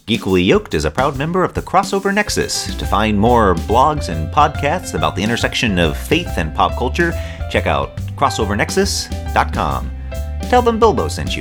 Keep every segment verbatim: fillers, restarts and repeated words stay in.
Geekly Yoked is a proud member of the Crossover Nexus. To find more blogs and podcasts about the intersection of faith and pop culture, check out crossover nexus dot com. Tell them Bilbo sent you.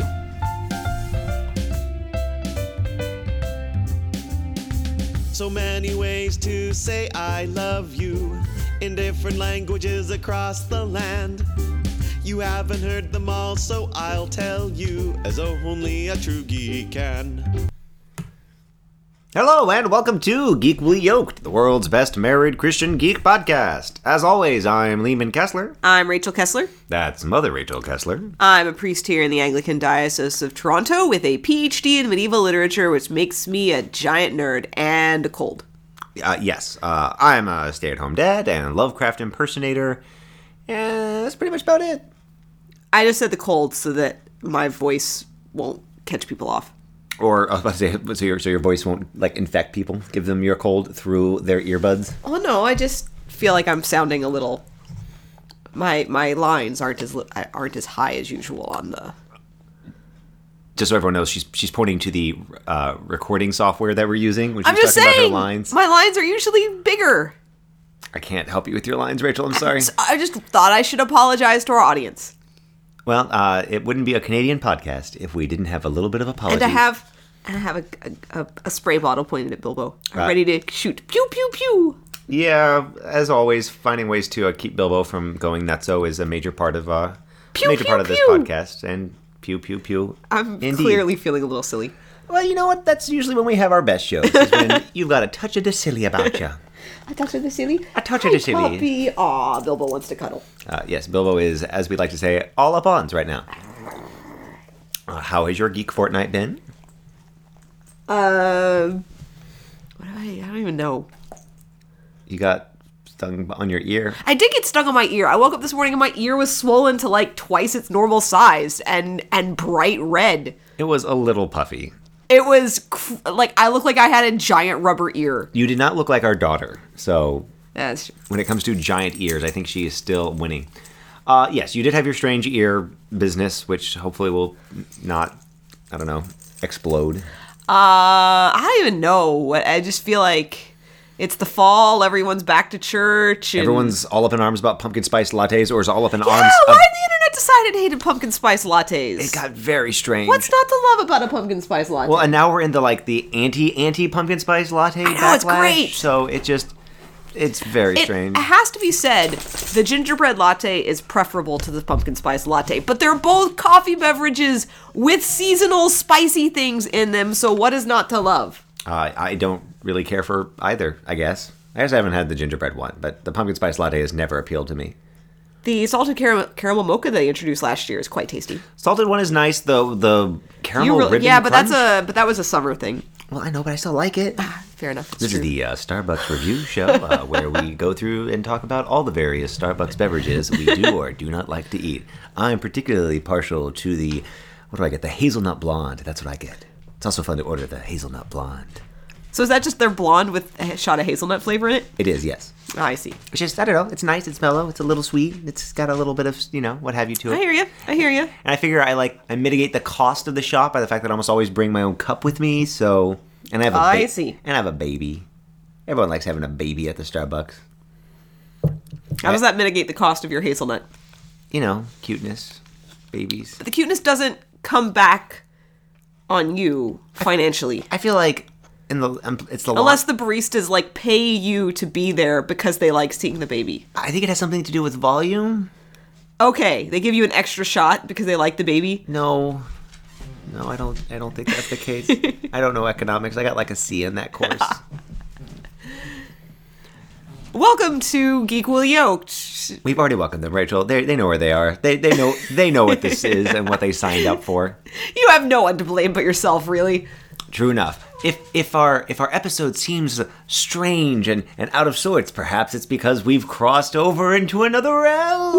So many ways to say I love you in different languages across the land. You haven't heard them all, so I'll tell you as only a true geek can. Hello and welcome to Geekly Yoked, the world's best married Christian geek podcast. As always, I'm Lehman Kessler. I'm Rachel Kessler. That's Mother Rachel Kessler. I'm a priest here in the Anglican Diocese of Toronto with a P H D in medieval literature, which makes me a giant nerd and a cold. Uh, yes, uh, I'm a stay-at-home dad and Lovecraft impersonator, and that's pretty much about it. I just said the cold so that my voice won't catch people off. Or, I was about to say, so your, so your voice won't, like, infect people? Give them your cold through their earbuds? Oh, no, I just feel like I'm sounding a little... My my lines aren't as li- aren't as high as usual on the... Just so everyone knows, she's she's pointing to the uh, recording software that we're using when she's I'm just talking saying, about her lines. My lines are usually bigger. I can't help you with your lines, Rachel. I'm sorry. I just thought I should apologize to our audience. Well, uh, it wouldn't be a Canadian podcast if we didn't have a little bit of apology. And I have, and I have a, a, a spray bottle pointed at Bilbo. I'm Uh, ready to shoot. Pew, pew, pew. Yeah, as always, finding ways to uh, keep Bilbo from going nutso is a major part of uh, Pew, major pew, part of this pew. podcast. And pew, pew, pew. I'm Indeed. clearly feeling a little silly. Well, you know what? That's usually when we have our best shows. Is when you've got a touch of the silly about you. A touch of the silly? A touch of the silly. Puppy. Aw, Bilbo wants to cuddle. Uh, yes, Bilbo is, as we like to say, all up ons right now. Uh, how has your geek fortnight been? Um, what do I, I don't even know. You got stung on your ear. I did get stung on my ear. I woke up this morning and my ear was swollen to like twice its normal size and, and bright red. It was a little puffy. It was cr- like, I looked like I had a giant rubber ear. You did not look like our daughter, so That's when it comes to giant ears, I think she is still winning. Uh, yes, you did have your strange ear business, which hopefully will not, I don't know, explode. Uh, I don't even know. What I just feel like it's the fall. Everyone's back to church. And... Everyone's all up in arms about pumpkin spice lattes, or is all up in Yeah, arms. why of- the internet decided it hated pumpkin spice lattes? It got very strange. What's not to love about a pumpkin spice latte? Well, and now we're in the like the anti anti pumpkin spice latte know, backlash. it's great. So it just it's very it strange. has to be said, the gingerbread latte is preferable to the pumpkin spice latte, but they're both coffee beverages with seasonal spicy things in them, so what is not to love? Uh, I don't really care for either, I guess. I guess I haven't had the gingerbread one, but the pumpkin spice latte has never appealed to me. The salted caramel, caramel mocha they introduced last year is quite tasty. Salted one is nice, though. The caramel You really- ribbon yeah, but crunch? that's a but that was a summer thing. Well, I know, but I still like it. Fair enough. It's This true. is the uh, Starbucks review show uh, where we go through and talk about all the various Starbucks beverages we do or do not like to eat. I'm particularly partial to the, what do I get? The hazelnut blonde. That's what I get. It's also fun to order the hazelnut blonde. So is that just their blonde with a shot of hazelnut flavor in it? It is, yes. Oh, I see. It's just, I don't know, it's nice, it's mellow, it's a little sweet, it's got a little bit of, you know, what have you to it. I hear you. I hear you. And I figure I like, I mitigate the cost of the shop by the fact that I almost always bring my own cup with me, so, and I have a I ba- see. And I have a baby. Everyone likes having a baby at the Starbucks. How does that mitigate the cost of your hazelnut? You know, cuteness, babies. But the cuteness doesn't come back on you financially. I feel like in the um, it's the Unless long, the baristas like pay you to be there because they like seeing the baby. I think it has something to do with volume. Okay, they give you an extra shot because they like the baby. No, no, I don't. I don't think that's the case. I don't know economics. I got like a C in that course. Welcome to Geek Will Yoked. We've already welcomed them, Rachel. They they know where they are. They they know they know what this is and what they signed up for. You have no one to blame but yourself, really. True enough. If if our if our episode seems strange and, and out of sorts, perhaps it's because we've crossed over into another realm.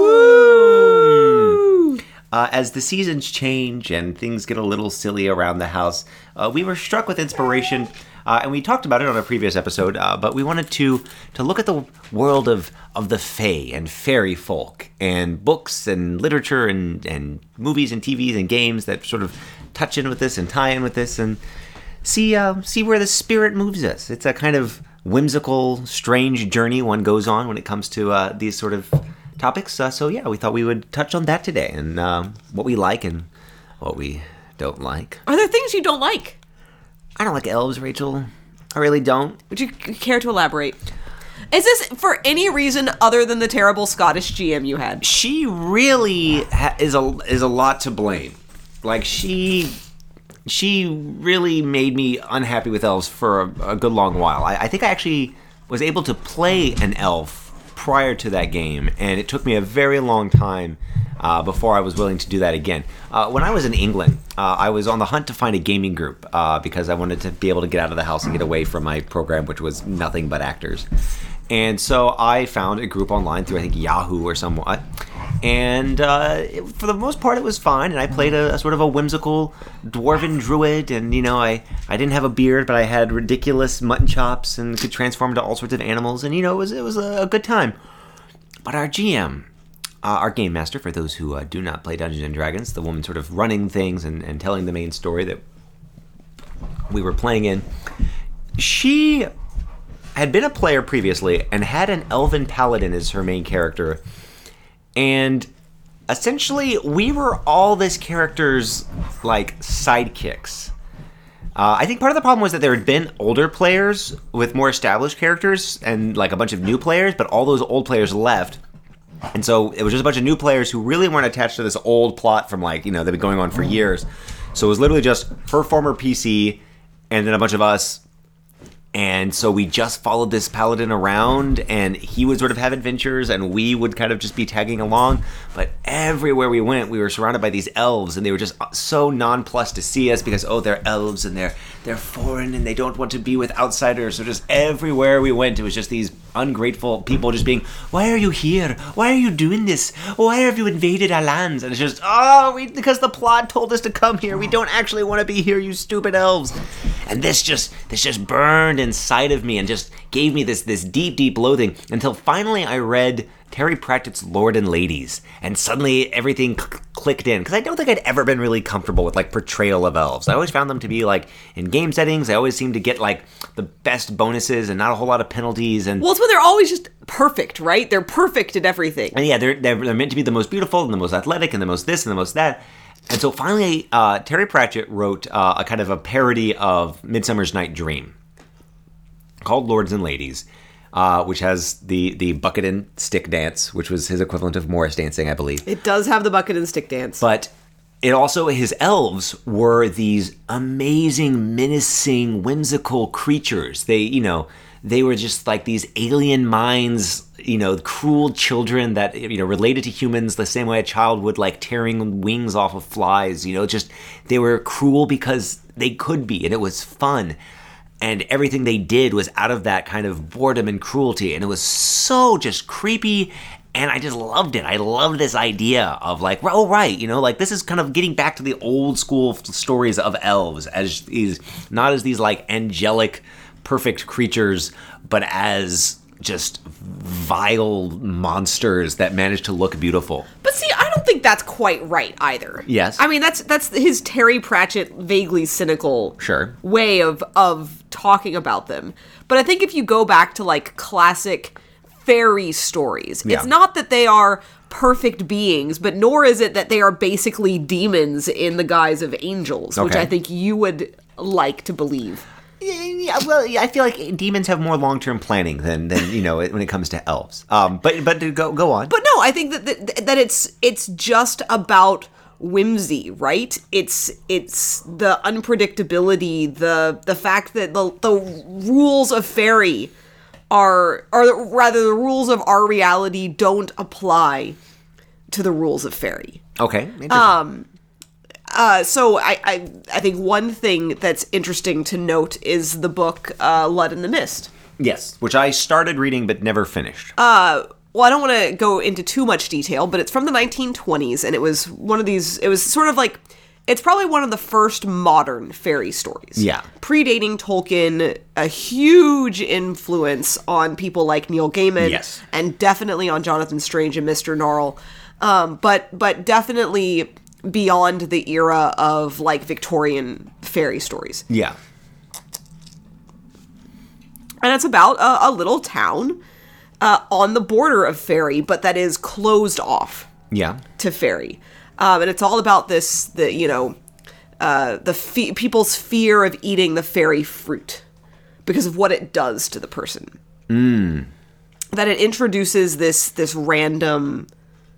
Uh, as the seasons change and things get a little silly around the house, uh, we were struck with inspiration. Uh, and we talked about it on a previous episode, uh, but we wanted to to look at the world of, of the fae and fairy folk and books and literature and, and movies and T Vs and games that sort of touch in with this and tie in with this and see uh, see where the spirit moves us. It's a kind of whimsical, strange journey one goes on when it comes to uh, these sort of topics. Uh, so yeah, we thought we would touch on that today and um, what we like and what we don't like. Are there things you don't like? I don't like elves, Rachel. I really don't. Would you care to elaborate? Is this for any reason other than the terrible Scottish G M you had? She really ha- is a is a lot to blame. Like she she really made me unhappy with elves for a, a good long while. I, I think I actually was able to play an elf prior to that game, and it took me a very long time uh, before I was willing to do that again. Uh, when I was in England, uh, I was on the hunt to find a gaming group uh, because I wanted to be able to get out of the house and get away from my program, which was nothing but actors. And so I found a group online through, I think, Yahoo or somewhat. And uh, it, for the most part, it was fine. And I played a, a sort of a whimsical dwarven druid. And, you know, I, I didn't have a beard, but I had ridiculous mutton chops and could transform into all sorts of animals. And, you know, it was, it was a, a good time. But our G M, uh, our game master, for those who uh, do not play Dungeons and Dragons, the woman sort of running things and, and telling the main story that we were playing in, she had been a player previously and had an elven paladin as her main character. And essentially, we were all this character's, like, sidekicks. Uh, I think part of the problem was that there had been older players with more established characters and, like, a bunch of new players, but all those old players left. And so it was just a bunch of new players who really weren't attached to this old plot from, like, you know, they've been going on for years. So it was literally just her former P C and then a bunch of us. And so we just followed this paladin around, and he would sort of have adventures, and we would kind of just be tagging along. But everywhere we went, we were surrounded by these elves, and they were just so nonplussed to see us because, oh, they're elves, and they're they're foreign, and they don't want to be with outsiders. So just everywhere we went, it was just these ungrateful people just being, why are you here? Why are you doing this? Why have you invaded our lands? And it's just, oh, we, because the plot told us to come here. We don't actually want to be here, you stupid elves. And this just this just burned inside of me and just gave me this this deep, deep loathing until finally I read Terry Pratchett's Lord and Ladies, and suddenly everything cl- clicked in, because I don't think I'd ever been really comfortable with, like, portrayal of elves. I always found them to be, like, in game settings, I always seemed to get, like, the best bonuses and not a whole lot of penalties. And Well, it's when they're always just perfect, right? They're perfect at everything. And yeah, they're, they're, they're meant to be the most beautiful and the most athletic and the most this and the most that. And so finally, uh, Terry Pratchett wrote uh, a kind of a parody of Midsummer's Night Dream called Lords and Ladies, uh, which has the, the bucket and stick dance, which was his equivalent of Morris dancing, I believe. It does have the bucket and stick dance. But it also, his elves were these amazing, menacing, whimsical creatures. They, you know, they were just like these alien minds, you know, cruel children that, you know, related to humans the same way a child would, like tearing wings off of flies, you know, just, they were cruel because they could be, and it was fun. And everything they did was out of that kind of boredom and cruelty, and it was so just creepy, and I just loved it. I loved this idea of, like, oh, right, you know, like, this is kind of getting back to the old school stories of elves, as these, not as these, like, angelic, perfect creatures, but as just vile monsters that manage to look beautiful. But see, I don't think that's quite right either. Yes. I mean, that's that's his Terry Pratchett vaguely cynical Sure. way of of talking about them. But I think if you go back to, like, classic fairy stories, Yeah. it's not that they are perfect beings, but nor is it that they are basically demons in the guise of angels, which Okay. I think you would like to believe. Yeah, well, I feel like demons have more long-term planning than, than you know, when it comes to elves. Um, but but to go go on. But no, I think that that, that it's it's just about whimsy, right? It's it's the unpredictability, the the fact that the the rules of fairy are, or rather the rules of our reality don't apply to the rules of fairy. Okay. Interesting. Um, Uh, so I, I I think one thing that's interesting to note is the book uh, Lud in the Mist. Yes, which I started reading but never finished. Uh, well, I don't want to go into too much detail, but it's from the nineteen twenties, and it was one of these, it was sort of like, it's probably one of the first modern fairy stories. Yeah. Predating Tolkien, a huge influence on people like Neil Gaiman. Yes. And definitely on Jonathan Strange and Mister Gnarl. Um, but, but definitely beyond the era of, like, Victorian fairy stories. Yeah. And it's about a, a little town uh, on the border of fairy, but that is closed off Yeah. to fairy. Um, and it's all about this, the you know, uh, the fe- people's fear of eating the fairy fruit because of what it does to the person. Mm. That it introduces this this random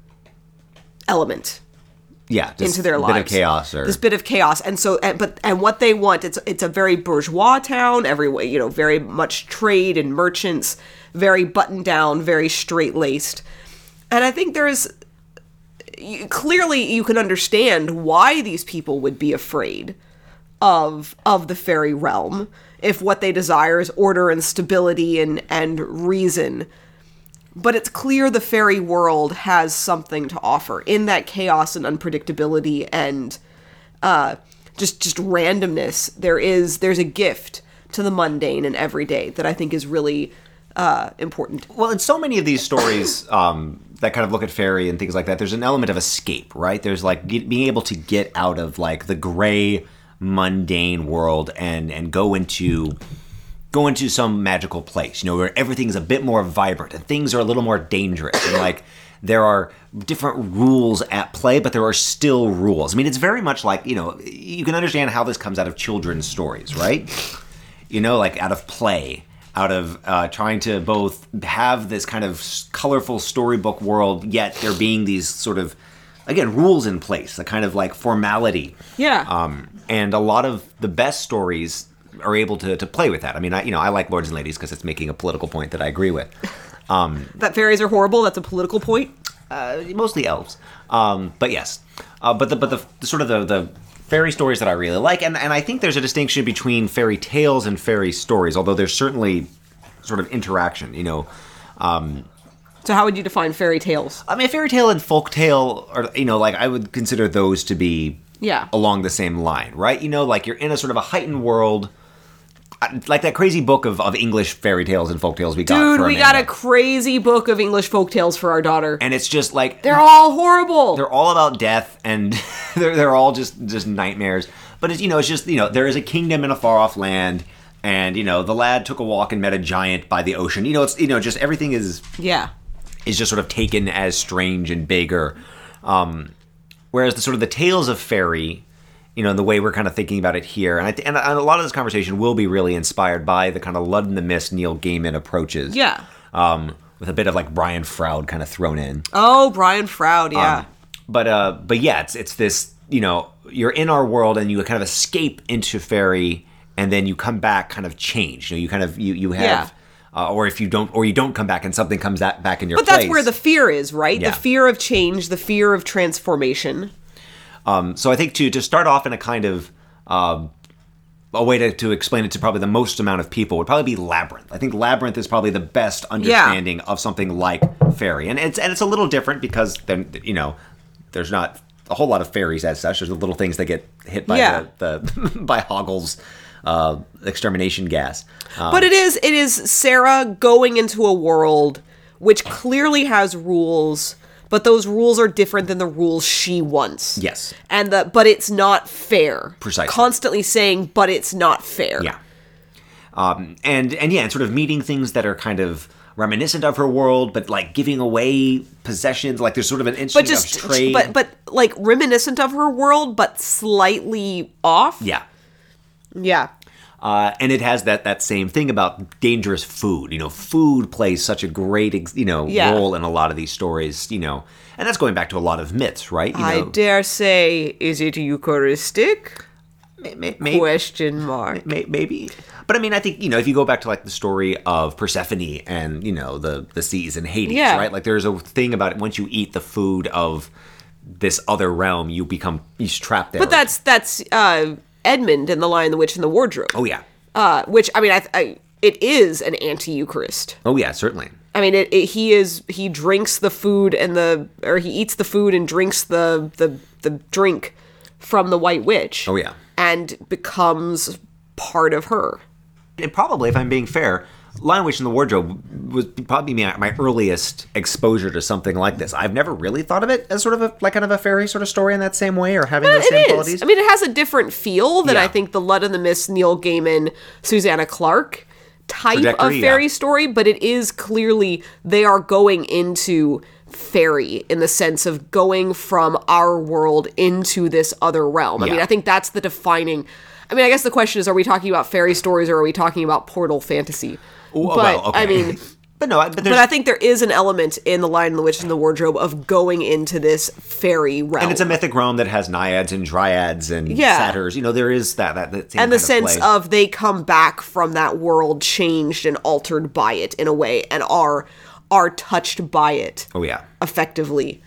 element Yeah. Just into their a lives. bit of chaos. Or... This bit of chaos. And so, and, but, and what they want, it's it's a very bourgeois town, every way, you know, very much trade and merchants, very buttoned down, very straight laced. And I think there is, clearly you can understand why these people would be afraid of of the fairy realm if what they desire is order and stability and, and reason. But it's clear the fairy world has something to offer in that chaos and unpredictability and uh, just just randomness. There is there's a gift to the mundane and everyday that I think is really uh, important. Well, in so many of these stories um, that kind of look at fairy and things like that, there's an element of escape, right? There's like get, being able to get out of like the gray, mundane world and and go into go into some magical place, you know, where everything's a bit more vibrant and things are a little more dangerous and like there are different rules at play, but there are still rules. I mean, it's very much like, you know, you can understand how this comes out of children's stories, right? You know, like out of play, out of uh, trying to both have this kind of colorful storybook world, yet there being these sort of, again, rules in place, the kind of like formality. Yeah. Um, and a lot of the best stories are able to, to play with that. I mean, I, you know, I like Lords and Ladies because it's making a political point that I agree with. Um, that fairies are horrible. That's a political point. Uh, mostly elves, um, but yes. Uh, but the but the, the sort of the, the fairy stories that I really like, and, and I think there's a distinction between fairy tales and fairy stories, although there's certainly sort of interaction. You know. Um, so how would you define fairy tales? I mean, fairy tale and folk tale are, you know, like I would consider those to be yeah along the same line, right? You know, like you're in a sort of a heightened world. Like that crazy book of, of English fairy tales and folk tales we got Dude, for we Amanda. got a crazy book of English folk tales for our daughter. And it's just like... They're all horrible! They're all about death, and they're they're all just, just nightmares. But, it's, you know, it's just, you know, there is a kingdom in a far-off land, and, you know, the lad took a walk and met a giant by the ocean. You know, it's, you know, just everything is... Yeah. Is just sort of taken as strange and bigger. Um, whereas the sort of the tales of fairy... You know, the way we're kind of thinking about it here. And, I th- and a lot of this conversation will be really inspired by the kind of Lud and the Mist Neil Gaiman approaches. Yeah. Um, with a bit of like Brian Froud kind of thrown in. Oh, Brian Froud, yeah. Um, but uh, but yeah, it's it's this, you know, you're in our world and you kind of escape into fairy and then you come back kind of changed. You know, you kind of, you, you have... Yeah. Uh, or if you don't, or you don't come back and something comes that back in your but place. But that's where the fear is, right? Yeah. The fear of change, the fear of transformation. Um, so I think to to start off in a kind of uh, a way to, to explain it to probably the most amount of people would probably be Labyrinth. I think Labyrinth is probably the best understanding yeah. of something like fairy, and it's and it's a little different because then you know there's not a whole lot of fairies as such. There's the little things that get hit by yeah. the, the by Hoggle's uh, extermination gas. Um, but it is it is Sarah going into a world which clearly has rules. But those rules are different than the rules she wants. Yes. And the but it's not fair. Precisely. Constantly saying, but it's not fair. Yeah. Um, and, and yeah, and sort of meeting things that are kind of reminiscent of her world, but like giving away possessions. Like there's sort of an interesting but just, of trade. But, but like reminiscent of her world, but slightly off. Yeah. Yeah. Uh, and it has that, that same thing about dangerous food. You know, food plays such a great, you know, yeah. role in a lot of these stories, you know. And that's going back to a lot of myths, right? You I know, dare say, is it Eucharistic? may, may, may, Question mark. May, maybe. But I mean, I think, you know, if you go back to like the story of Persephone and, you know, the, the seas in Hades, yeah. right? Like there's a thing about it, once you eat the food of this other realm, you become, you're trapped there. But that's, that's, uh... Edmund in The Lion, the Witch, and the Wardrobe. Oh, yeah. Uh, which, I mean, I, I, it is an anti-Eucharist. Oh, yeah, certainly. I mean, it, it, he is, he drinks the food and the, or he eats the food and drinks the, the, the drink from the White Witch. Oh, yeah. And becomes part of her. It probably, if I'm being fair, Lion, Witch, and the Wardrobe was probably my, my earliest exposure to something like this. I've never really thought of it as sort of a, like kind of a fairy sort of story in that same way or having those it same is. qualities. I mean, it has a different feel than Yeah. I think the Lud and the Mist, Neil Gaiman, Susanna Clarke type of Trajectory, fairy yeah. story, but it is clearly they are going into fairy in the sense of going from our world into this other realm. I Yeah. mean, I think that's the defining. I mean, I guess the question is, are we talking about fairy stories or are we talking about portal fantasy? Oh, but well, okay. I mean, but no, I- but there's but I think there is an element in The Lion, the Witch, and the Wardrobe of going into this fairy realm. and it's a mythic realm that has naiads and dryads and Yeah. satyrs. You know, there is that that, that same and the kind of sense play. of they come back from that world changed and altered by it in a way and are are touched by it oh yeah. effectively.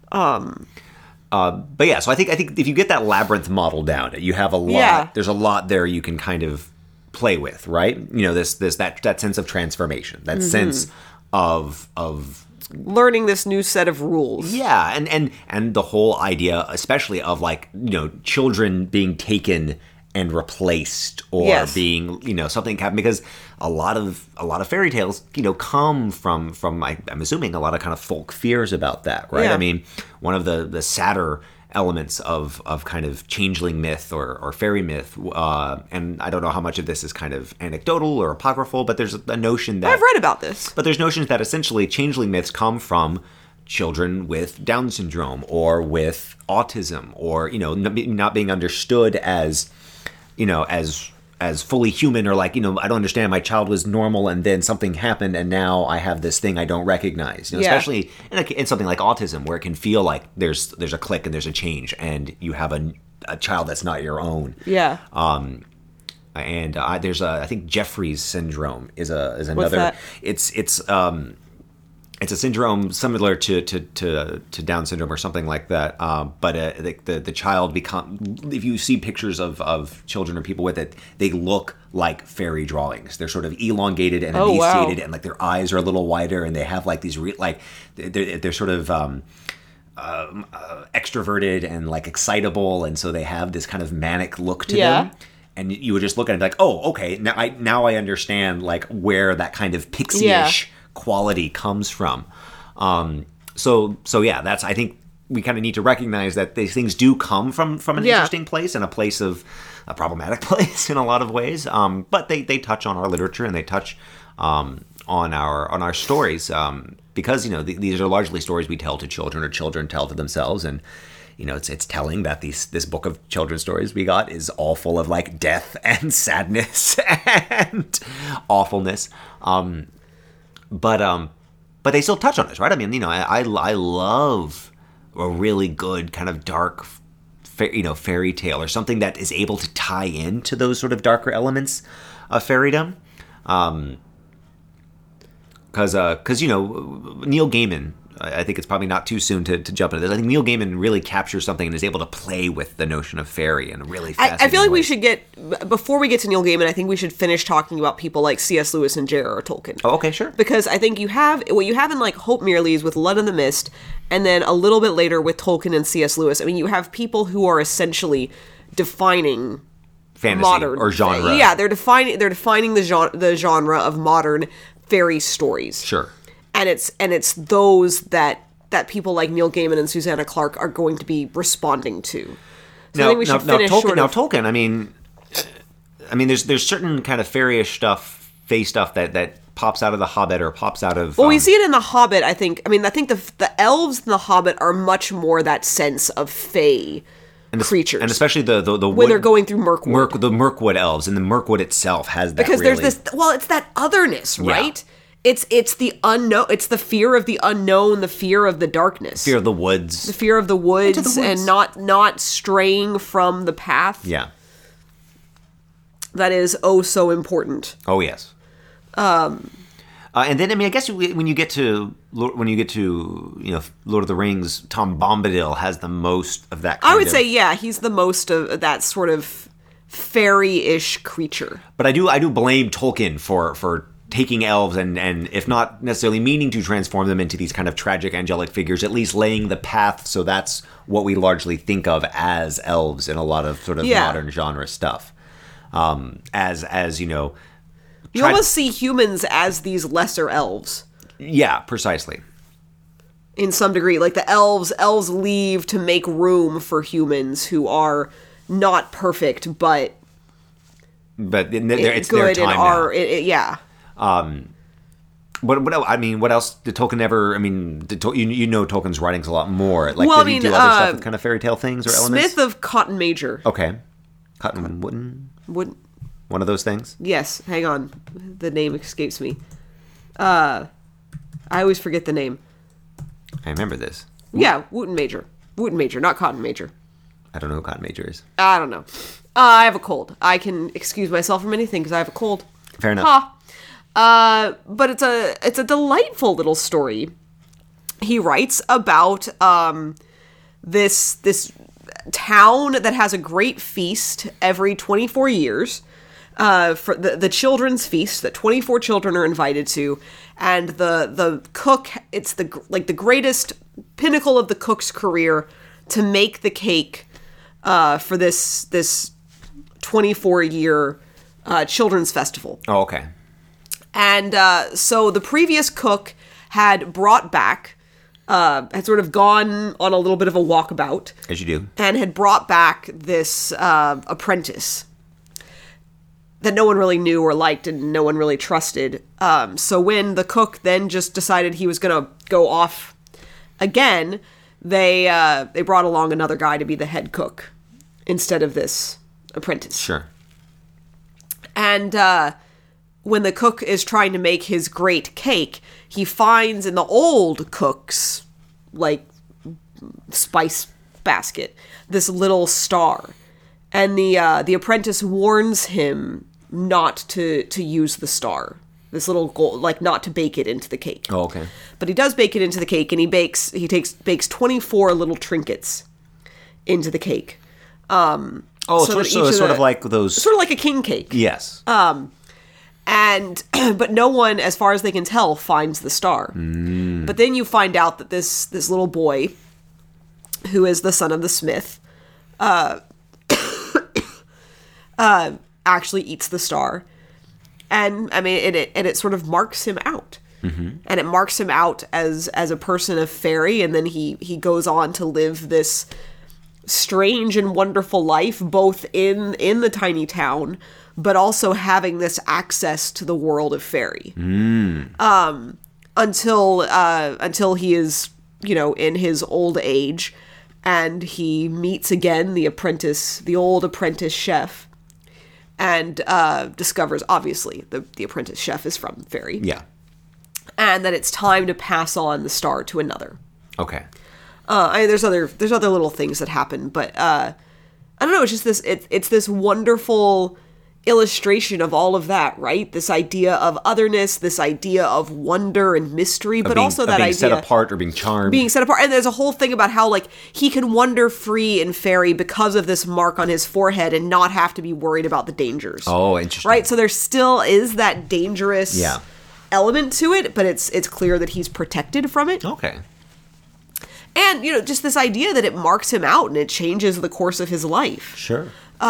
But yeah, so I think I think if you get that labyrinth model down, you have a lot. Yeah. There's a lot there you can kind of play with, right? You know, this this that that sense of transformation, that Mm-hmm. sense of of Learning this new set of rules. yeah, and and and the whole idea, especially of like you know children being taken and replaced or Yes. being you know something happened because a lot of a lot of fairy tales you know come from from I, I'm assuming a lot of kind of folk fears about that, right? Yeah. I mean, one of the the sadder elements of of kind of changeling myth or, or fairy myth, uh, and I don't know how much of this is kind of anecdotal or apocryphal, but there's a notion that I've read about this. but there's notions that essentially changeling myths come from children with Down syndrome or with autism or, you know, n- not being understood as, you know, as as fully human or like, you know, I don't understand. My child was normal and then something happened and now I have this thing I don't recognize. You know, Yeah. especially in, a, in something like autism where it can feel like there's there's a click and there's a change and you have a, a child that's not your own. Yeah. And uh, there's a, I think Jeffrey's syndrome is a is What's another. that? It's it's um, it's a syndrome similar to to to, to Down syndrome or something like that. Um, but uh, the, the the child become if you see pictures of of children or people with it, they look like fairy drawings. They're sort of elongated and Oh, wow. emaciated, and like their eyes are a little wider, and they have like these re- like they're they're sort of. Um, um, uh, extroverted and like excitable, and so they have this kind of manic look to Yeah. them. And you would just look at it and be like, oh, okay, now I now I understand like where that kind of pixie-ish quality comes from. Um, so so yeah, that's I think we kind of need to recognize that these things do come from from an Yeah. interesting place and a place of a problematic place in a lot of ways. Um, but they they touch on our literature and they touch um, on our on our stories um, because you know th- these are largely stories we tell to children or children tell to themselves and. You know, it's it's telling that these this book of children's stories we got is all full of like death and sadness and awfulness. Um, but um, but they still touch on this, right? I mean, you know, I I, I love a really good kind of dark, fa- you know, fairy tale or something that is able to tie into those sort of darker elements of fairydom. Um, because because you know Neil Gaiman. I think it's probably not too soon to, to jump into this. I think Neil Gaiman really captures something and is able to play with the notion of fairy in a really I, fascinating I feel like we way. should get, before we get to Neil Gaiman, I think we should finish talking about people like C S. Lewis and J R R. Tolkien. Oh, okay, sure. Because I think you have, what you have in like Hope Merely is with Blood in the Mist, and then a little bit later with Tolkien and C S. Lewis. I mean, you have people who are essentially defining Fantasy modern or genre. Yeah, they're defining they're defining the genre the genre of modern fairy stories. Sure. And it's and it's those that that people like Neil Gaiman and Susanna Clarke are going to be responding to. So I Now, think we now, should now, finish Tolkien, sort now of, Tolkien, I mean, I mean, there's there's certain kind of fairyish stuff, fae stuff that, that pops out of The Hobbit or pops out of. Well, we um, see it in The Hobbit, I think. I mean, I think the the elves in The Hobbit are much more that sense of fae and the- creatures. and especially the the, the when wood, they're going through Mirkwood. Mirk, the Mirkwood elves, and the Mirkwood itself has that because really, there's this, well, it's that otherness, right? It's it's the unknown, it's the fear of the unknown, the fear of the darkness. fear of the woods. the fear of the woods, Into the woods. and not not straying from the path. Yeah. That is oh so important. Oh yes. Um, uh, and then I mean, I guess you- when you get to Lord- when you get to you know Lord of the Rings, Tom Bombadil has the most of that. Kind I would of, say, yeah, he's the most of that sort of fairy-ish creature. but I do I do blame Tolkien for for taking elves and and if not necessarily meaning to transform them into these kind of tragic angelic figures, at least laying the path. So that's what we largely think of as elves in a lot of sort of Yeah. modern genre stuff. Um, as as you know, You try- almost see humans as these lesser elves. yeah, precisely. In some degree, like the elves elves leave to make room for humans who are not perfect but But in their, it's good their time and are now. it, it- yeah. Um, what, what I mean, what else did Tolkien ever? I mean, did Tol- you you know Tolkien's writings a lot more. Like, Well, did I he mean, do other uh, stuff with kind of fairy tale things or elements? Smith of Cotton Major. Okay, Cotton Wooden, Would one of those things. yes, hang on, the name escapes me. Uh, I always forget the name. I remember this. Yeah, Wooten Major. Wooten Major, not Cotton Major. I don't know who Cotton Major is. I don't know. Uh, I have a cold. I can excuse myself from anything because I have a cold. Fair enough. Ha. Uh, but it's a it's a delightful little story. He writes about um, this this town that has a great feast every twenty-four years. Uh, for the the children's feast that twenty-four children are invited to, and the the cook, it's the like the greatest pinnacle of the cook's career to make the cake uh, for this this twenty-four year uh, children's festival. Oh, okay. And uh, so the previous cook had brought back, uh, had sort of gone on a little bit of a walkabout, As you do. and had brought back this uh, apprentice that no one really knew or liked and no one really trusted. Um, so when the cook then just decided he was going to go off again, they uh, they brought along another guy to be the head cook instead of this apprentice. Sure. And uh, when the cook is trying to make his great cake, he finds in the old cook's, like, spice basket, this little star. And the uh, the apprentice warns him not to, to use the star. This little gold, like, not to bake it into the cake. Oh, okay. But he does bake it into the cake, and he bakes, he takes, bakes twenty-four little trinkets into the cake. Um, Oh, so so, that so each it's of sort the- of like those. Sort of like a king cake. Yes. And, but no one, as far as they can tell, finds the star. Mm. But then you find out that this, this little boy, who is the son of the smith, uh, uh, actually eats the star. And, I mean, it, it, and it sort of marks him out. Mm-hmm. And it marks him out as, as a person of fairy, and then he, he goes on to live this strange and wonderful life, both in in the tiny town, but also having this access to the world of fairy. Mm. Um, until uh, until he is, you know, in his old age, and he meets again the apprentice, the old apprentice chef, and uh, discovers, obviously, the the apprentice chef is from fairy, Yeah. and that it's time to pass on the star to another. Okay. Uh, I mean, there's other there's other little things that happen, but uh, I don't know. It's just this. It, it's this wonderful illustration of all of that, right? This idea of otherness, this idea of wonder and mystery, but being, also of that being idea set apart or being charmed. being set apart. And there's a whole thing about how like he can wander free in fairy because of this mark on his forehead and not have to be worried about the dangers. Oh, interesting. Right. So there still is that dangerous Yeah. element to it, but it's it's clear that he's protected from it. Okay. And, you know, just this idea that it marks him out and it changes the course of his life. Sure.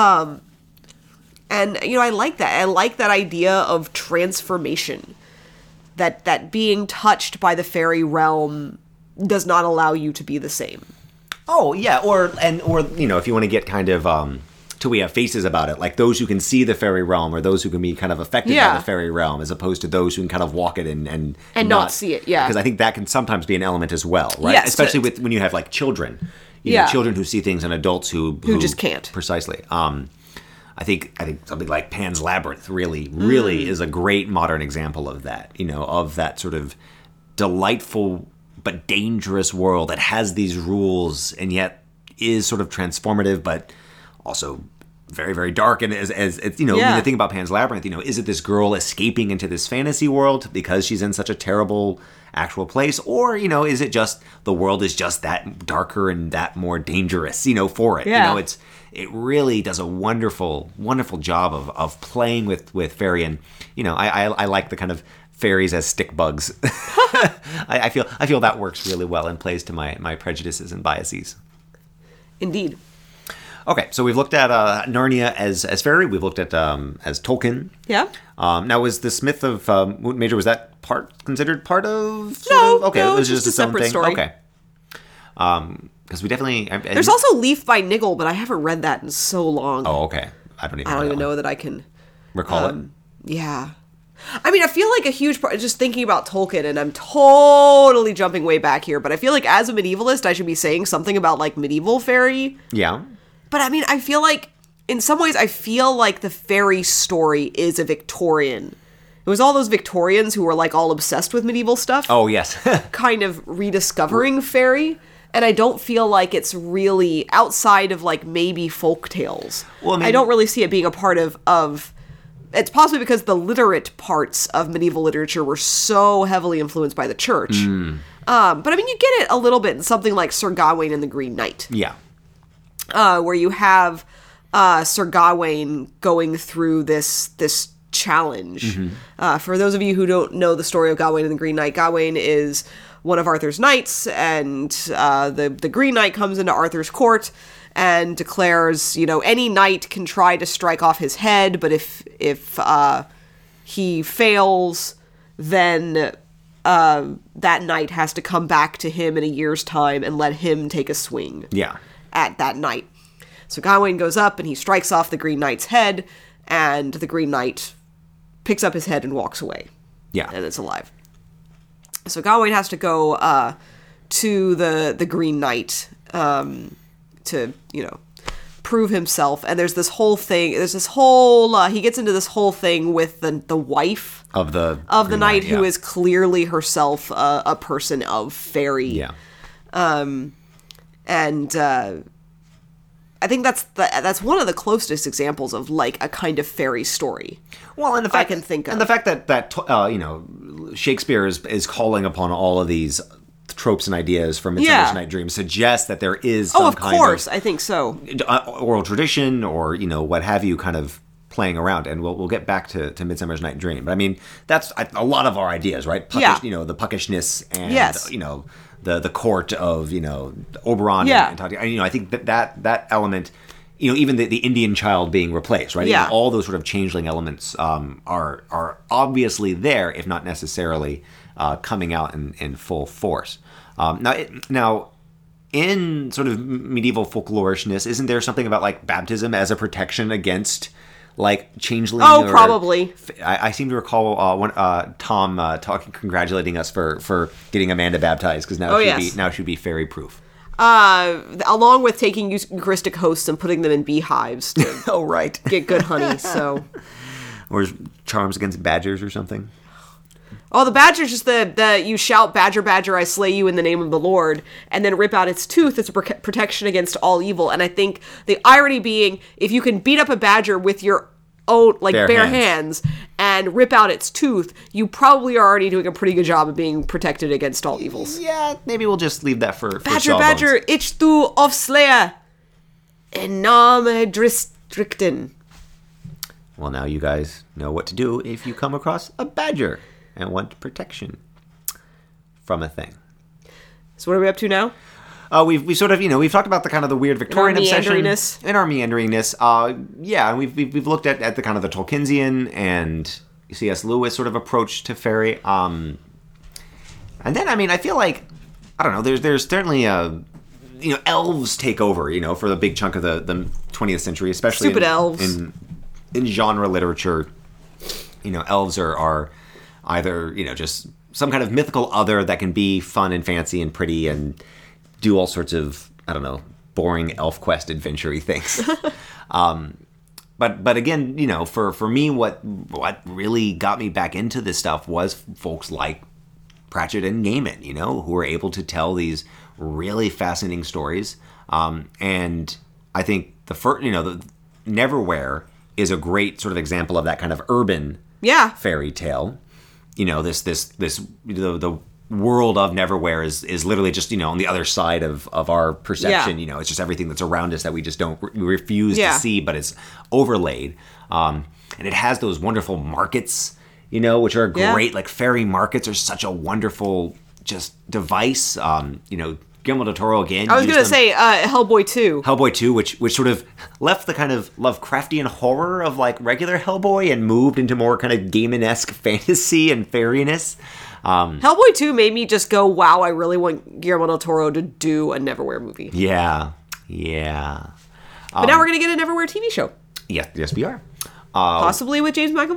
And, you know, I like that. I like that idea of transformation. That that being touched by the fairy realm does not allow you to be the same. Oh, yeah, or and or you know, if you want to get kind of um till we have faces about it, like those who can see the fairy realm or those who can be kind of affected Yeah. by the fairy realm, as opposed to those who can kind of walk it and and, And not see it, yeah. Because I think that can sometimes be an element as well, right? Yes, Especially to- with when you have like children, you Yeah. know, children who see things and adults who Who just can't. precisely. Um, I think I think something like Pan's Labyrinth really really Mm. is a great modern example of that. You know, of that sort of delightful but dangerous world that has these rules and yet is sort of transformative, but also very, very dark. And as, as it's, you know, Yeah. when you think about Pan's Labyrinth, you know, is it this girl escaping into this fantasy world because she's in such a terrible actual place? Or, you know, is it just the world is just that darker and that more dangerous, you know, for it? Yeah. You know, it's, it really does a wonderful, wonderful job of, of playing with, with fairy. And, you know, I, I, I like the kind of fairies as stick bugs. I, I feel, I feel that works really well and plays to my, my prejudices and biases. Indeed. Okay, so we've looked at uh, Narnia as as fairy. We've looked at um, as Tolkien. Yeah. Um, now, was the Smith of um, Wooten Major, was that part considered part of? sort No, of? Okay, no, it was it's just just a its own separate thing. story. Okay. Um, because we definitely. I, I- There's also Leaf by Niggle, but I haven't read that in so long. Oh, okay. I don't even. I don't know even that know one. that I can. Recall Um, yeah. I mean, I feel like a huge part, just thinking about Tolkien, and I'm totally jumping way back here, but I feel like as a medievalist, I should be saying something about, like, medieval fairy. Yeah. But, I mean, I feel like, in some ways, I feel like the fairy story is a Victorian. It was all those Victorians who were, like, all obsessed with medieval stuff. Oh, yes. kind of rediscovering fairy. And I don't feel like it's really outside of, like, maybe folk tales. Well, I mean- I don't really see it being a part of, of... It's possibly because the literate parts of medieval literature were so heavily influenced by the church. Mm. Um, but, I mean, you get it a little bit in something like Sir Gawain and the Green Knight. Yeah. Uh, where you have uh, Sir Gawain going through this this challenge. Mm-hmm. Uh, for those of you who don't know the story of Gawain and the Green Knight, Gawain is one of Arthur's knights, and uh, the, the Green Knight comes into Arthur's court and declares, you know, any knight can try to strike off his head, but if if uh, he fails, then uh, that knight has to come back to him in a year's time and let him take a swing Yeah. at that knight. So Gawain goes up and he strikes off the Green Knight's head, and the Green Knight picks up his head and walks away. Yeah. And it's alive. So Gawain has to go uh, to the the Green Knight um, to, you know, prove himself. And there's this whole thing. There's this whole. Uh, he gets into this whole thing with the the wife Of the of the Green knight, who yeah. is clearly herself uh, a person of fairy. Yeah. And uh, I think that's the, that's one of the closest examples of, like, a kind of fairy story. Well, and the fact, I can think of. and the fact that that uh, you know, Shakespeare is is calling upon all of these tropes and ideas from Midsummer's Yeah. Night Dream suggests that there is some Oh, of kind course, of I think so. uh, oral tradition or, you know, what have you, kind of playing around. And we'll we'll get back to, to Midsummer's Night Dream. But I mean, that's a lot of our ideas, right? Puckish, Yeah. You know, the puckishness and Yes. you know the the court of, you know, Oberon. Yeah. And, and Tati- you know, I think that that, that element. You know, even the, the Indian child being replaced, right? Yeah. Even all those sort of changeling elements um, are are obviously there, if not necessarily uh, coming out in, in full force. Um, now, it, now, in sort of medieval folklorishness, isn't there something about, like, baptism as a protection against, like, changeling? Oh, or- probably. I, I seem to recall uh, one, uh, Tom uh, talking, congratulating us for, for getting Amanda baptized because now Oh, she'd yes. be now she'd be fairy proof. Uh, along with taking Eucharistic hosts and putting them in beehives to Oh, right. get good honey. So, Or charms against badgers or something. oh, the badger's just the the you shout, "Badger, badger, I slay you in the name of the Lord," and then rip out its tooth. It's a prote- protection against all evil. And I think the irony being, if you can beat up a badger with your own, like, Bare bare, hands. hands. and rip out its tooth, you probably are already doing a pretty good job of being protected against all evils. Yeah, maybe we'll just leave that for, for Badger, Jawbones. badger, ich du of slayer, in name districten. Well, now you guys know what to do if you come across a badger and want protection from a thing. So what are we up to now? Uh, we've we sort of, you know, we've talked about the kind of the weird Victorian obsession. meanderiness. In our meanderingness. Uh, yeah, and we've, we've we've looked at, at the kind of the Tolkiensian and C S. Lewis sort of approach to fairy. Um, and then, I mean, I feel like, I don't know, there's there's certainly a, you know, elves take over, you know, for the big chunk of the, the twentieth century, especially Stupid in, elves. in in genre literature. You know, elves are, are either, you know, just some kind of mythical other that can be fun and fancy and pretty and do all sorts of, I don't know, boring ElfQuest adventure-y things. um, but but again, you know, for, for me, what what really got me back into this stuff was folks like Pratchett and Gaiman, you know, who were able to tell these really fascinating stories. Um, and I think the first, you know, the Neverwhere is a great sort of example of that kind of urban Yeah. fairy tale. You know, this this this the the world of Neverwhere is is literally just, you know, on the other side of of our perception. Yeah. You know, it's just everything that's around us that we just don't we refuse Yeah. to see, but it's overlaid. Um, and it has those wonderful markets, you know, which are Yeah. great. Like fairy markets are such a wonderful just device. Um, you know, Guillermo del Toro again. I was used gonna them- say uh, Hellboy two. Hellboy two, which which sort of left the kind of Lovecraftian horror of like regular Hellboy and moved into more kind of Gaiman-esque fantasy and fairiness. Um, Hellboy two made me just go, wow, I really want Guillermo del Toro to do a Neverwhere movie. yeah, yeah. But now we're gonna get a Neverwhere T V show. Yes, yes, we are. Possibly with James McAvoy?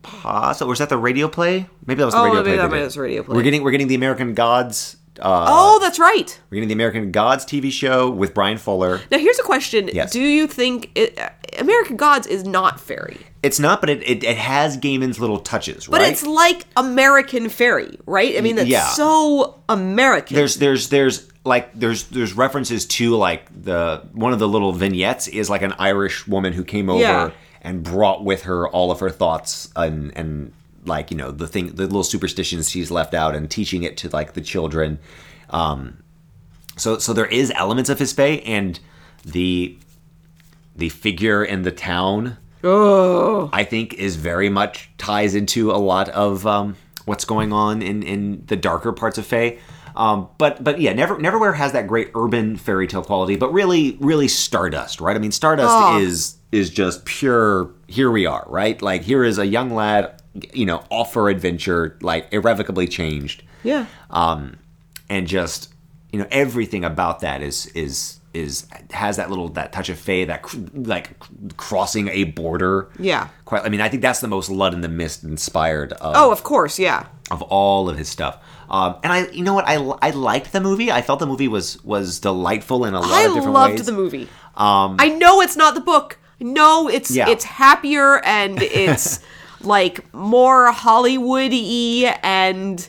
possibly, or was that the radio play? Maybe that was the Oh, radio maybe play. that they did. was the radio play. We're getting we're getting the American Gods. Uh, Oh, that's right. We're getting the American Gods T V show with Brian Fuller. Now, here's a question. Yes. Do you think it, American Gods is not fairy? It's not, but it, it, it has Gaiman's little touches, But right? it's like American fairy, right? I mean, that's Yeah. so American. there's there's there's like there's there's references to like the one of the little vignettes is like an Irish woman who came over Yeah. and brought with her all of her thoughts and and like, you know, the thing, the little superstitions she's left out and teaching it to like the children. Um, so so there is elements of his fae, and the the figure in the town, oh. I think, is very much ties into a lot of um, what's going on in, in the darker parts of fae. Um, but but yeah, Never Neverwhere has that great urban fairy tale quality, but really really Stardust, right? I mean, Stardust Oh. is is just pure. Here we are, right? Like here is a young lad, you know, off for adventure, like irrevocably changed, Yeah. um, and just, you know, everything about that is is is has that little that touch of fae, that cr- like crossing a border. Yeah. Quite. I mean, I think that's the most Lud in the Mist inspired of, Oh, of course, yeah. of all of his stuff. Um, and I, you know what, I, I liked the movie. I felt the movie was was delightful in a lot I of different loved ways. the movie. Um, I know it's not the book. I know it's Yeah. it's happier and it's like more Hollywood-y and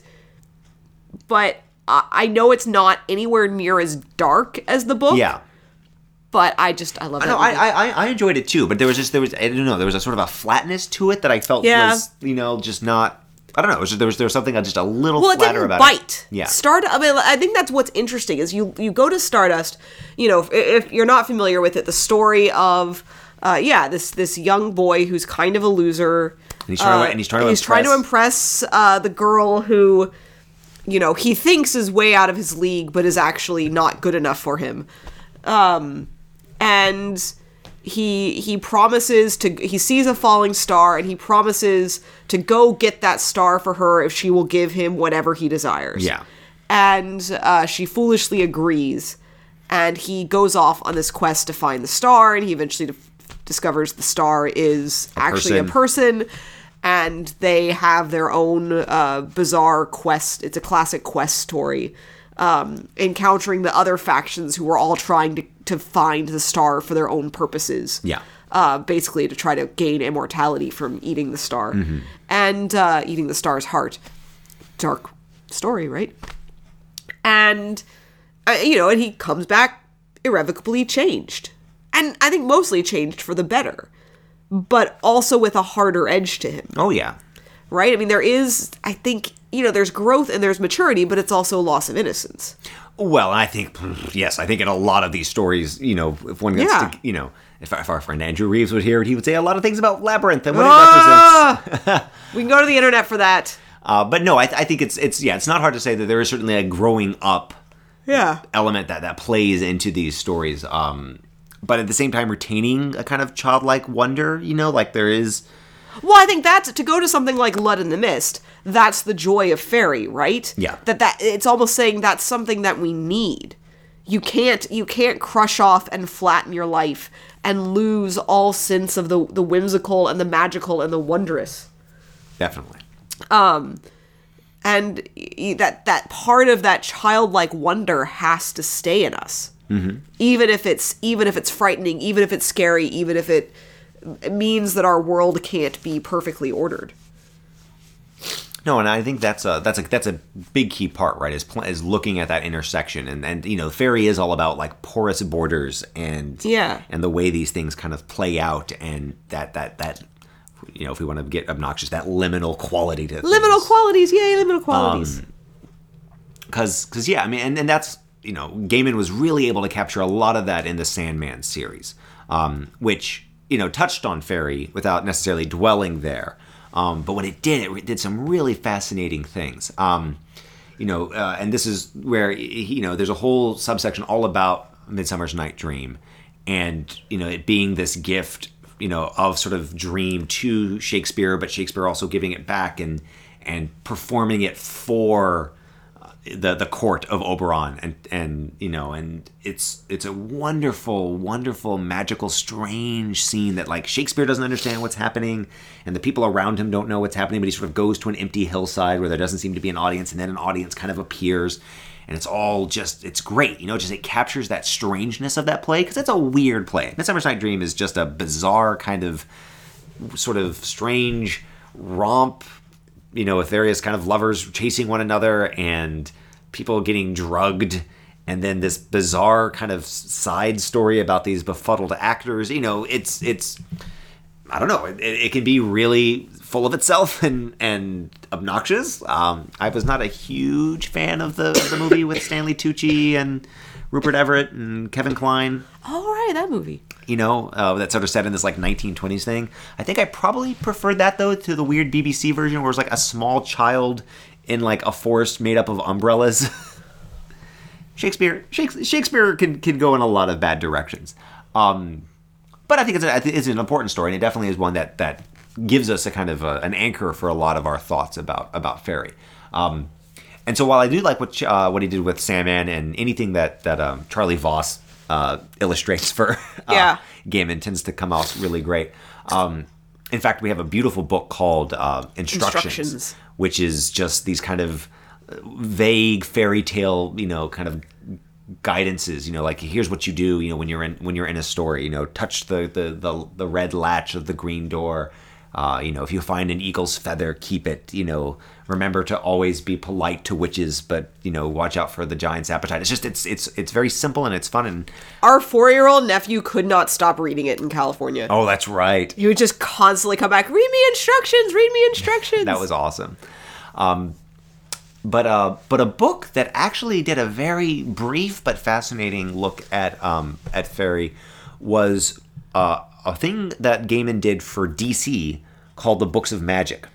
but I I know it's not anywhere near as dark as the book. yeah. But I just I love that No, movie. I, I I enjoyed it too, but there was just there was I don't know there was a sort of a flatness to it that I felt Yeah. was, you know, just not. I don't know. It was just, there was there was something just a little Well, it flatter didn't about bite. it. Yeah. Stardust. I mean, I think that's what's interesting is you you go to Stardust. You know, if, if you're not familiar with it, the story of uh, yeah, this this young boy who's kind of a loser. And he's trying to uh, and he's trying to he's trying to impress uh, the girl who, you know, he thinks is way out of his league, but is actually not good enough for him. Um, and he he promises to he sees a falling star and he promises to go get that star for her if she will give him whatever he desires. Yeah. And uh, she foolishly agrees, and he goes off on this quest to find the star, and he eventually d- discovers the star is actually a person, and they have their own uh, bizarre quest. It's a classic quest story, um, encountering the other factions who are all trying to, to find the star for their own purposes. Yeah. Uh, basically to try to gain immortality from eating the star. Mm-hmm. And uh, eating the star's heart. Dark story, right? And, uh, you know, and he comes back irrevocably changed. And I think mostly changed for the better. But also with a harder edge to him, Oh yeah. right? I mean, there is, I think, you know, there's growth and there's maturity, but it's also loss of innocence. Well, I think yes, I think in a lot of these stories, you know, if one gets Yeah. to, you know, if, if our friend Andrew Reeves would hear it, he would say a lot of things about Labyrinth and what Ah! it represents. We can go to the internet for that. Uh, but no, I, I think it's it's yeah, it's not hard to say that there is certainly a growing up Yeah. element that that plays into these stories. Um, but at the same time, retaining a kind of childlike wonder, you know, like there is. Well, I think that's to go to something like Lud in the Mist. That's the joy of fairy, right? Yeah. That that it's almost saying that's something that we need. You can't you can't crush off and flatten your life and lose all sense of the the whimsical and the magical and the wondrous. Definitely. And y- that that part of that childlike wonder has to stay in us. Mm-hmm. Even if it's even if it's frightening, even if it's scary, even if it it means that our world can't be perfectly ordered. No, and I think that's a that's a that's a big key part, right? Is pl- is looking at that intersection, and and you know, fairy is all about like porous borders and Yeah. and the way these things kind of play out, and that that that you know, if we want to get obnoxious, that liminal quality to Liminal things. qualities, yay, liminal qualities. Because, because yeah, I mean, and, and that's, you know, Gaiman was really able to capture a lot of that in the Sandman series, um, which, you know, touched on fairy without necessarily dwelling there. Um, but when it did, it did some really fascinating things. Um, you know, uh, and this is where, you know, there's a whole subsection all about Midsummer's Night Dream, and, you know, it being this gift, you know, of sort of dream to Shakespeare, but Shakespeare also giving it back and and performing it for the the court of Oberon, and and you know, and it's it's a wonderful, wonderful, magical, strange scene that like Shakespeare doesn't understand what's happening, and the people around him don't know what's happening, but he sort of goes to an empty hillside where there doesn't seem to be an audience, and then an audience kind of appears, and it's all just it's great, you know, just it captures that strangeness of that play because it's a weird play. Midsummer's Night Dream is just a bizarre kind of sort of strange romp, you know, with various kind of lovers chasing one another and people getting drugged, and then this bizarre kind of side story about these befuddled actors. You know, it's it's I don't know, it, it can be really full of itself and and obnoxious. Um, I was not a huge fan of the the movie with Stanley Tucci and Rupert Everett and Kevin Kline. All right, that movie. You know, uh, that sort of set in this like nineteen twenties thing. I think I probably preferred that though to the weird B B C version where it's like a small child in like a forest made up of umbrellas. Shakespeare, Shakespeare can can go in a lot of bad directions, um, but I think it's a, it's an important story, and it definitely is one that that gives us a kind of a, an anchor for a lot of our thoughts about about Fairy. Um, and so while I do like what uh, what he did with Sandman and anything that that um, Charlie Voss Uh, illustrates for uh, yeah. Gaiman tends to come out really great. Um, in fact, we have a beautiful book called uh, Instructions, Instructions, which is just these kind of vague fairy tale, you know, kind of guidances. You know, like here's what you do. You know, when you're in when you're in a story, you know, touch the the the, the red latch of the green door. Uh, you know, if you find an eagle's feather, keep it. You know, remember to always be polite to witches, but you know, watch out for the giant's appetite. It's just, it's, it's, it's very simple and it's fun. And our four-year-old nephew could not stop reading it in California. Oh, that's right. He would just constantly come back. Read me instructions. Read me instructions. That was awesome. Um, but uh, but a book that actually did a very brief but fascinating look at um at Fairy was uh, a thing that Gaiman did for D C called the Books of Magic,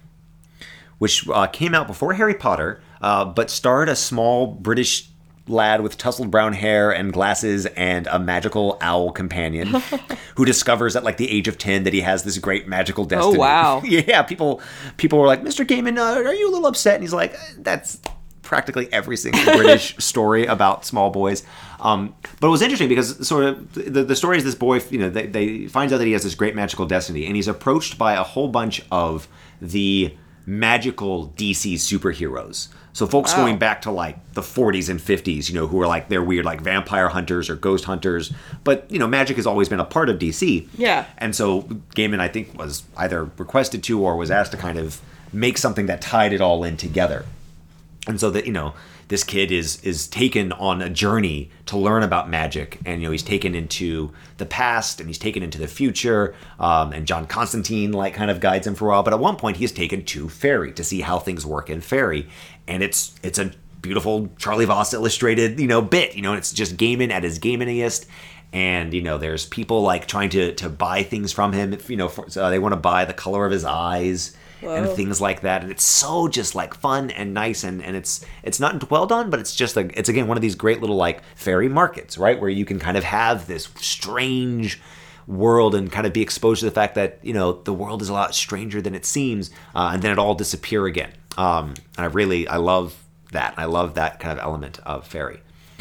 which uh, came out before Harry Potter, uh, but starred a small British lad with tousled brown hair and glasses and a magical owl companion who discovers at like the age of ten that he has this great magical destiny. Oh, wow. Yeah, people people were like, Mister Gaiman, uh, are you a little upset? And he's like, that's practically every single British story about small boys. Um, but it was interesting because sort of the, the story is this boy, you know, they, they finds out that he has this great magical destiny, and he's approached by a whole bunch of the magical D C superheroes. So folks Wow. going back to like the forties and fifties, you know, who are like, they're weird like vampire hunters or ghost hunters. But, you know, magic has always been a part of D C. Yeah. And so Gaiman, I think, was either requested to or was asked to kind of make something that tied it all in together. And so that, you know, this kid is is taken on a journey to learn about magic, and you know he's taken into the past and he's taken into the future, um, and John Constantine like kind of guides him for a while. But at one point, he is taken to Fairy to see how things work in Fairy, and it's it's a beautiful Charlie Voss illustrated, you know, bit. You know, it's just Gaiman at his Gaimaniest. And, you know, there's people like trying to, to buy things from him. If, you know, for, so they want to buy the color of his eyes. Whoa. And things like that. And it's so just like fun and nice. And, and it's it's not dwelled on, but it's just, a, it's again, one of these great little like fairy markets, right? Where you can kind of have this strange world and kind of be exposed to the fact that, you know, the world is a lot stranger than it seems. Uh, and then it all disappear again. Um, and I really, I love that. I love that kind of element of fairy.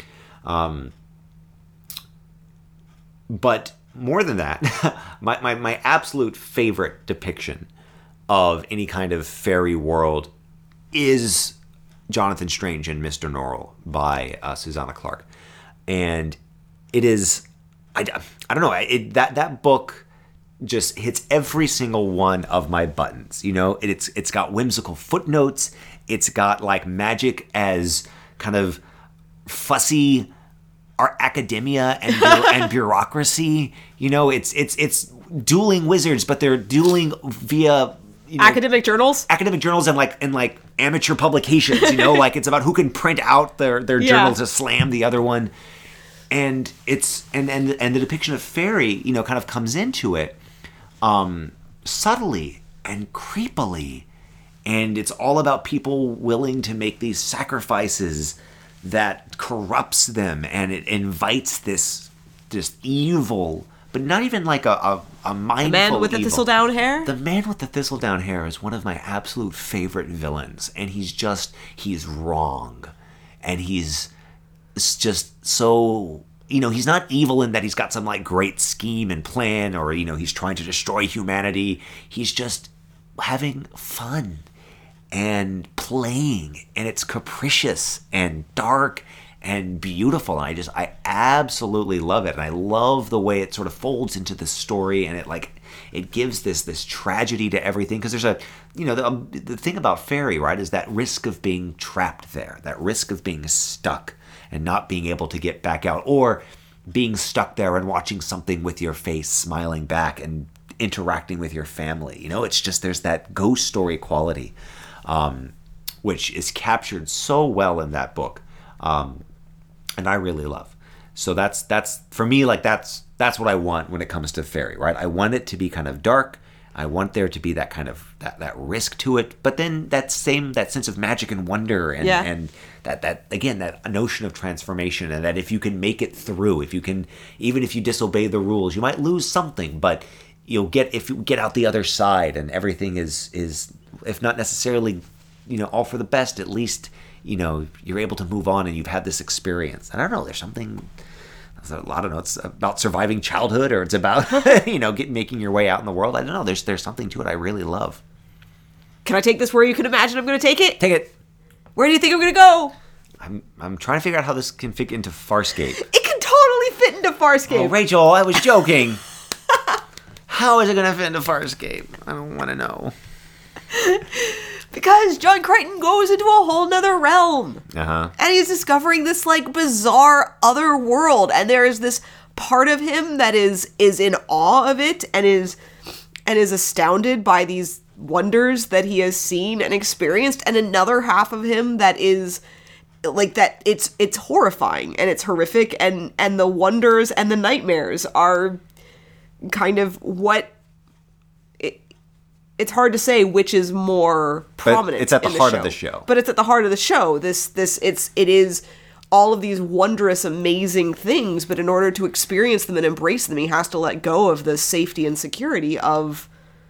Um, But more than that, my, my, my absolute favorite depiction of any kind of fairy world is Jonathan Strange and Mister Norrell by uh, Susanna Clarke. And it is, I, I don't know, it, that, that book just hits every single one of my buttons. You know, it, it's it's got whimsical footnotes. It's got like magic as kind of fussy our academia and and bureaucracy. You know, it's it's it's dueling wizards, but they're dueling via you know, academic journals, academic journals, and like and like amateur publications. You know, like it's about who can print out their their Yeah. journal to slam the other one. And it's and and and the depiction of fairy, you know, kind of comes into it um, subtly and creepily, and it's all about people willing to make these sacrifices that corrupts them, and it invites this this evil, but not even like a a, a mindful the man with the evil. thistledown hair. The man with the thistledown hair is one of my absolute favorite villains, and he's just he's wrong, and he's it's just so, you know, he's not evil in that he's got some like great scheme and plan, or, you know, he's trying to destroy humanity. He's just having fun and playing, and it's capricious and dark and beautiful. And I just, I absolutely love it. And I love the way it sort of folds into the story, and it like, it gives this this tragedy to everything, because there's a, you know, the, um, the thing about fairy, right, is that risk of being trapped there, that risk of being stuck and not being able to get back out, or being stuck there and watching something with your face smiling back and interacting with your family. You know, it's just, there's that ghost story quality, um, which is captured so well in that book, um, and I really love. So that's that's for me, like that's that's what I want when it comes to fairy, right? I want it to be kind of dark. I want there to be that kind of that, that risk to it, but then that same that sense of magic and wonder, and yeah. and that that again that notion of transformation, and that if you can make it through, if you can, even if you disobey the rules, you might lose something, but you'll get, if you get out the other side, and everything is is if not necessarily, you know, all for the best, at least, you know, you're able to move on and you've had this experience. And I don't know, there's something, I don't know, it's about surviving childhood, or it's about, you know, get, making your way out in the world. I don't know, there's there's something to it I really love. Can I take this where you can imagine I'm going to take it? Take it. Where do you think I'm going to go? I'm I'm trying to figure out how this can fit into Farscape. It can totally fit into Farscape. Oh, Rachel, I was joking. How is it going to fit into Farscape? I don't want to know. Because John Crichton goes into a whole nother realm. Uh-huh. And he's discovering this, like, bizarre other world. And there is this part of him that is is in awe of it, and is and is astounded by these wonders that he has seen and experienced. And another half of him that is, like, that it's it's horrifying and it's horrific. And, and the wonders and the nightmares are kind of what... It's hard to say which is more prominent. But it's at the, the heart show. of the show. But it's at the heart of the show. This, this, it's, it is all of these wondrous, amazing things. But in order to experience them and embrace them, he has to let go of the safety and security of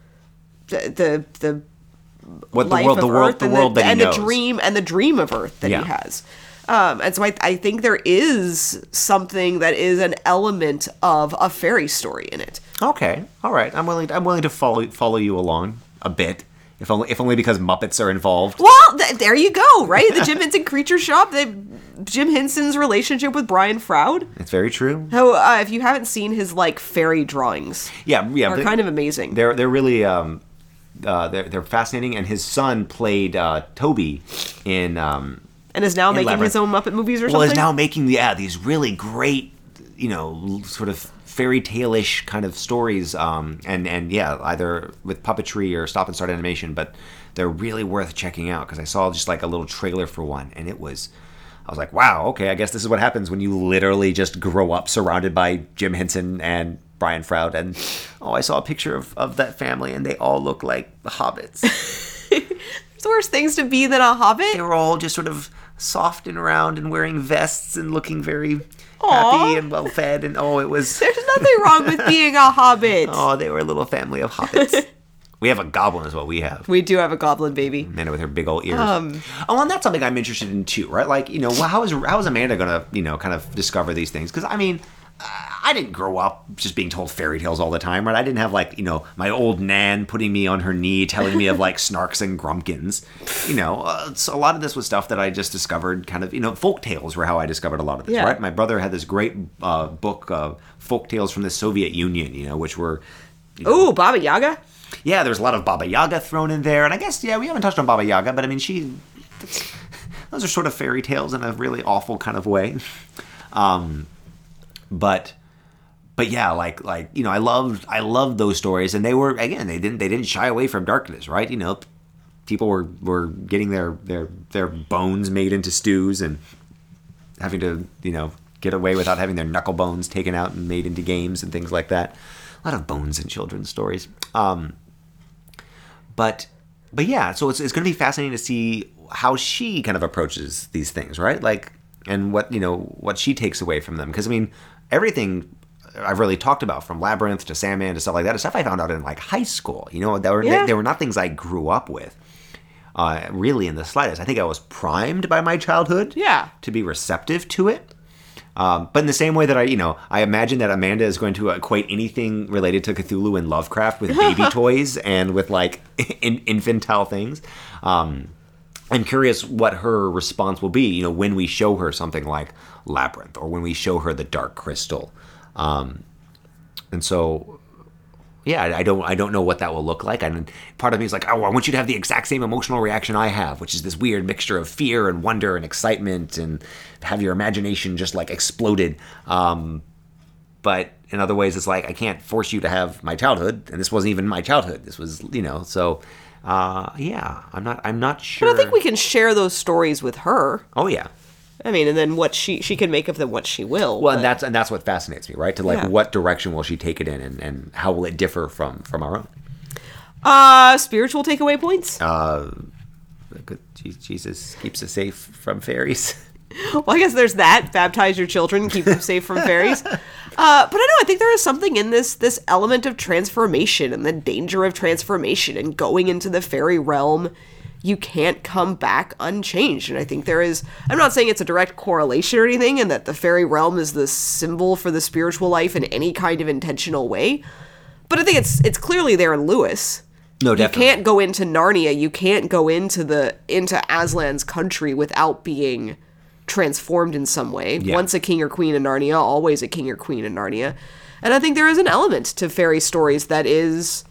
the the, the what the life world, of the world, Earth the and world the, that he and knows. the dream and the dream of Earth that Yeah. he has. Um, and so I, I think there is something that is an element of a fairy story in it. Okay, all right. I'm willing. To, I'm willing to follow follow you along a bit, if only if only because Muppets are involved. Well, th- there you go, right? The Jim Henson Creature Shop, the Jim Henson's relationship with Brian Froud. It's very true. So, uh, if you haven't seen his like fairy drawings, Yeah, yeah. are they- kind of amazing. They're they're really um, uh, they're they're fascinating. And his son played uh, Toby in um, And is now in making Labyrinth. his own Muppet movies or well, something. is now making yeah these really great, you know, sort of fairy tale-ish kind of stories, um, and and yeah, either with puppetry or stop and start animation, but they're really worth checking out, because I saw just like a little trailer for one, and it was, I was like, wow, okay, I guess this is what happens when you literally just grow up surrounded by Jim Henson and Brian Froud, and oh, I saw a picture of, of that family, and they all look like the hobbits. There's worse things to be than a hobbit. They were all just sort of soft and round and wearing vests and looking very Aw. happy and well fed, and oh, it was. There's nothing wrong with being a hobbit. Oh, they were a little family of hobbits. We have a goblin is what we have. We do have a goblin baby. Amanda with her big old ears. Um, oh, and that's something I'm interested in too, right? Like, you know, well, how is how is Amanda gonna, you know, kind of discover these things? Because I mean, uh, I didn't grow up just being told fairy tales all the time, right? I didn't have like, you know, my old nan putting me on her knee, telling me of like Snarks and Grumpkins. You know, uh, so a lot of this was stuff that I just discovered. Kind of, you know, folk tales were how I discovered a lot of this, Yeah. right? My brother had this great uh, book, uh, folk tales from the Soviet Union, you know, which were. You know, ooh, Baba Yaga. yeah, there's a lot of Baba Yaga thrown in there, and I guess yeah, we haven't touched on Baba Yaga, but I mean, she, that's, those are sort of fairy tales in a really awful kind of way, um, but, but yeah, like like you know, I loved I loved those stories, and they were again they didn't they didn't shy away from darkness, right? You know, people were were getting their their their bones made into stews and having to you know get away without having their knuckle bones taken out and made into games and things like that. A lot of bones in children's stories. Um, but but yeah, so it's it's going to be fascinating to see how she kind of approaches these things, right? Like, and what you know what she takes away from them. Because I mean, everything I've really talked about, from Labyrinth to Sandman to stuff like that, is stuff I found out in like high school. You know, they were Yeah. they were not things I grew up with. uh, really in the slightest. I think I was primed by my childhood Yeah. to be receptive to it. Um, but in the same way that I, you know, I imagine that Amanda is going to equate anything related to Cthulhu and Lovecraft with baby toys and with like in, infantile things. Um, I'm curious what her response will be, you know, when we show her something like Labyrinth or when we show her the Dark Crystal. Um, and so, yeah, I don't, I don't know what that will look like. And part of me is like, oh, I want you to have the exact same emotional reaction I have, which is this weird mixture of fear and wonder and excitement, and have your imagination just like exploded. Um, but in other ways, it's like I can't force you to have my childhood, and this wasn't even my childhood. This was, you know, so uh, yeah, I'm not, I'm not sure. But I think we can share those stories with her. Oh yeah. I mean, and then what she she can make of them what she will. Well, but- and that's and that's what fascinates me, right? To like, Yeah. what direction will she take it in, and, and how will it differ from from our own? Uh, spiritual takeaway points? Uh, good- Je- Jesus keeps us safe from fairies. Well, I guess there's that. Baptize your children, keep them safe from fairies. Uh, but I know, I think there is something in this this element of transformation and the danger of transformation and going into the fairy realm. You can't come back unchanged. And I think there is, I'm not saying it's a direct correlation or anything, and that the fairy realm is the symbol for the spiritual life in any kind of intentional way. But I think it's it's clearly there in Lewis. No, You definitely. can't go into Narnia, you can't go into the into Aslan's country without being transformed in some way. Yeah. Once a king or queen in Narnia, always a king or queen in Narnia. And I think there is an element to fairy stories that is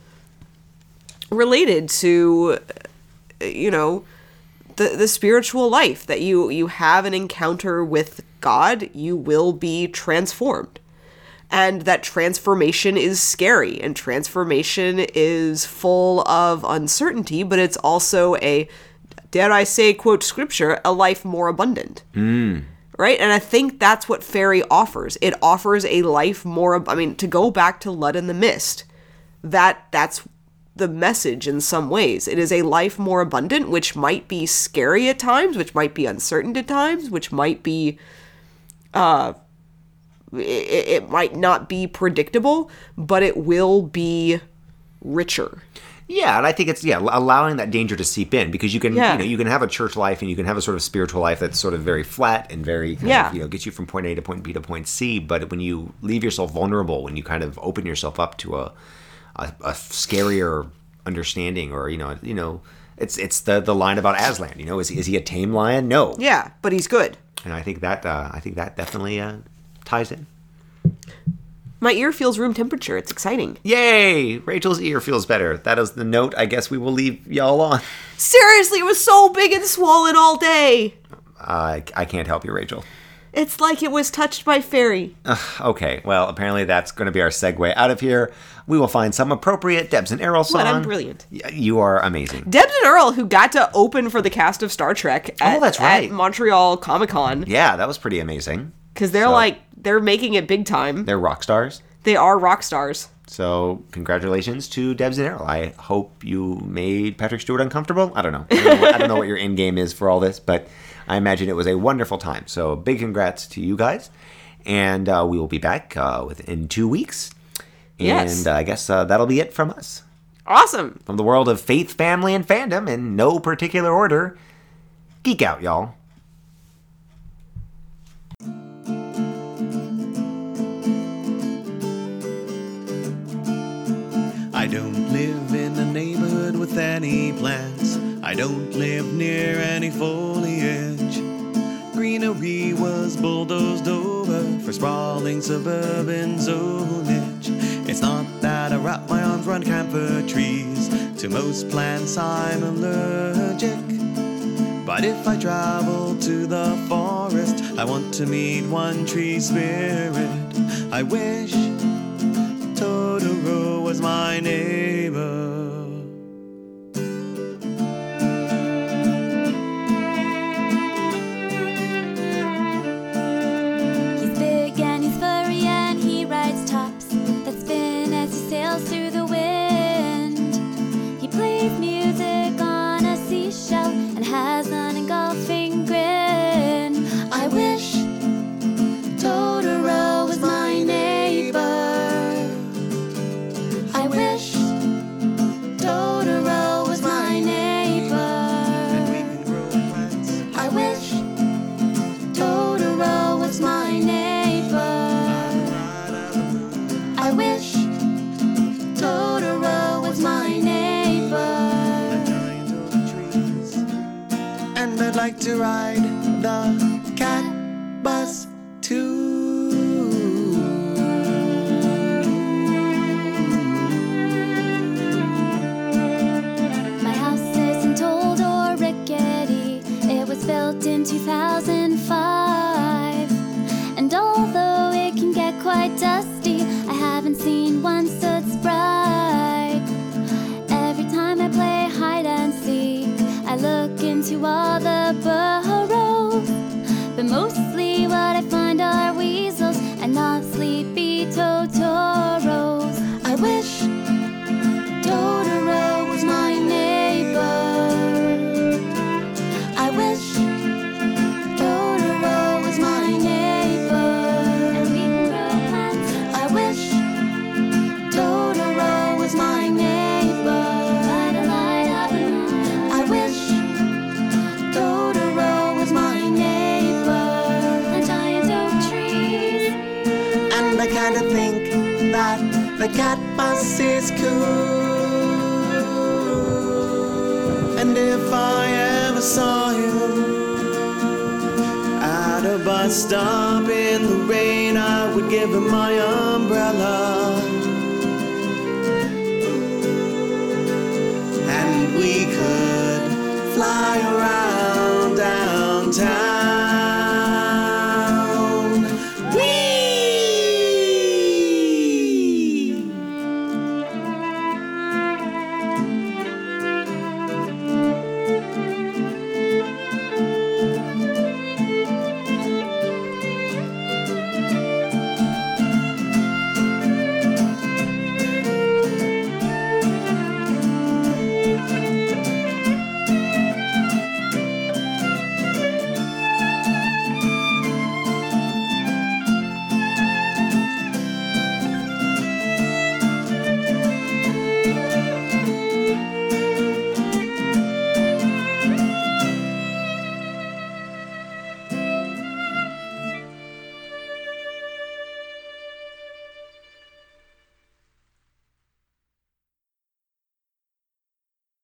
related to, you know, the the spiritual life, that you you have an encounter with God, you will be transformed. And that transformation is scary, and transformation is full of uncertainty, but it's also a, dare I say, quote scripture, a life more abundant. Mm. Right? And I think that's what fairy offers. It offers a life more, ab- I mean, to go back to Lud and the Mist, that that's the message in some ways. It is a life more abundant, which might be scary at times, which might be uncertain at times, which might be, uh, it, it might not be predictable, but it will be richer. Yeah, and I think it's yeah allowing that danger to seep in, because you can Yeah. you know you can have a church life and you can have a sort of spiritual life that's sort of very flat and very kind Yeah. of, you know gets you from point A to point B to point C. But when you leave yourself vulnerable, when you kind of open yourself up to a a, a scarier understanding, or you know you know it's it's the the line about Aslan. You know, is he, is he a tame lion? No. Yeah, but he's good. And I think that uh, I think that definitely uh, ties in. My ear feels room temperature. It's exciting. Yay! Rachel's ear feels better. That is the note I guess we will leave y'all on. Seriously, it was so big and swollen all day. Uh, I can't help you, Rachel. It's like it was touched by fairy. Okay, well, apparently that's going to be our segue out of here. We will find some appropriate Debs and Errol song. What? I'm brilliant. Y- You are amazing. Debs and Earl, who got to open for the cast of Star Trek at, Oh, that's right. at Montreal Comic Con, Yeah, that was pretty amazing. because they're So- like, they're making it big time. They're rock stars. They are rock stars. So congratulations to Debs and Errol. I hope you made Patrick Stewart uncomfortable. I don't know. I don't know, what, I don't know what your end game is for all this, but I imagine it was a wonderful time. So big congrats to you guys. And uh, we will be back uh, within two weeks. And Yes. uh, I guess uh, that'll be it from us. Awesome. From the world of faith, family, and fandom in no particular order, geek out, y'all. I don't live in a neighborhood with any plants. I don't live near any foliage. Greenery was bulldozed over for sprawling suburban zonage. It's not that I wrap my arms around camphor trees. To most plants I'm allergic. But if I travel to the forest, I want to meet one tree spirit. I wish Totoro was my neighbor. He's big and he's furry and he rides tops that spin as he sails through the wind. He plays music on a seashell and has an engulfing grin. I wish Totoro was my neighbor. I wish Totoro was my neighbor. and I'd like to ride the cat bus too. My house isn't old or rickety. It was built in two thousand five. And although it can get quite dusty, I haven't seen one so bright. Every time I play hide and seek, I look into all the burrows, but mostly what I find are weasels and not sleepy Totoros. I wish Totoro was my neighbor. I wish Totoro was my neighbor. And we can grow plants. I wish Totoro was my neighbor. By the light of the moon. I wish Totoro was my neighbor. And giant oak trees. And I kinda think that the cat bus is cool. And if I ever saw him at a bus stop in the rain, I would give him my umbrella. And we could fly around downtown.